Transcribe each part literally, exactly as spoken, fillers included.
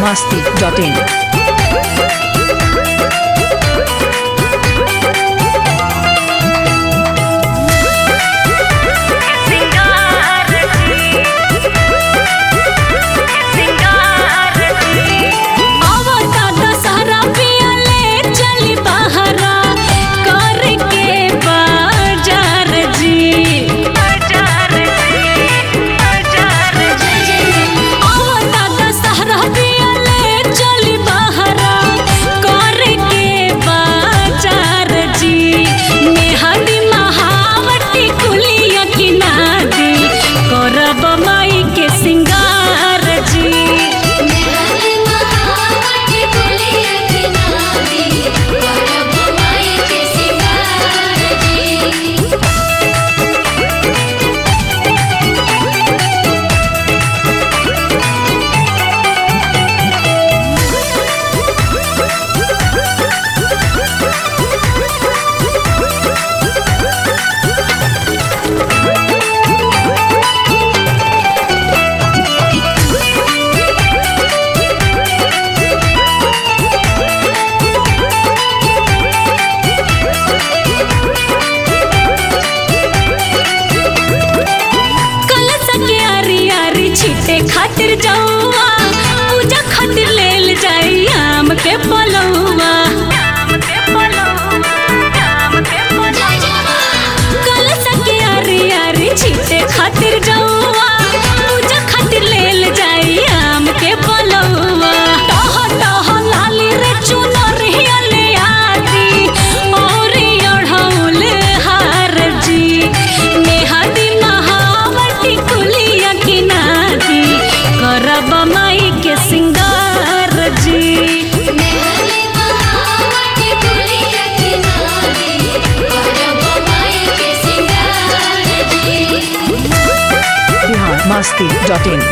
masti dot in. खातिर जाऊआ पूजा खातिर लेल जाई आम के पलौआ कलश के आरी आरी छीटे खातिर जाऊआ पूजा खातिर लेल जाई आम के पलौआ टह टह लाली रे चुनर हियले आदी और अढ़ौल हार जी नेहादी महावटी कुलिया किनादी करब माई के सिंगार जी नेहादी महावटी कुलिया किनादी करब माई के सिंगार जी Bihar masti dot in.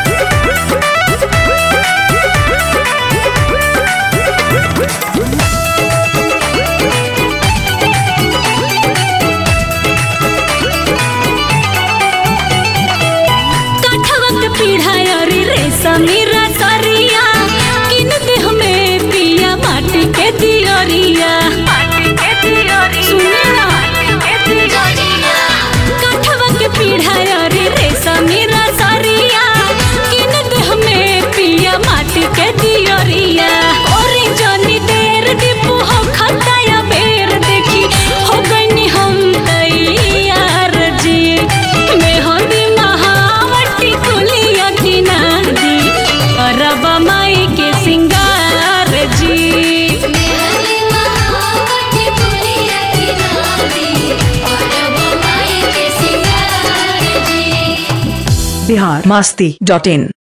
समीरा सरिया किन दे हमें पिया माटी के दियोरिया सुनिया काठवा के पीढ़ा रे रे समीरा सरिया किन दे हमें पिया माटी के दियोरिया ओरी जनी देर दीपू हो खताया बेर देखी हो गईनी हम तैयार जी मेहंदी महावटी कुलिया किनादी करब माई के सिंगार जी नेहादी महावटी कुलिया किनादी करब माई के सिंगार जी Bihar masti dot in.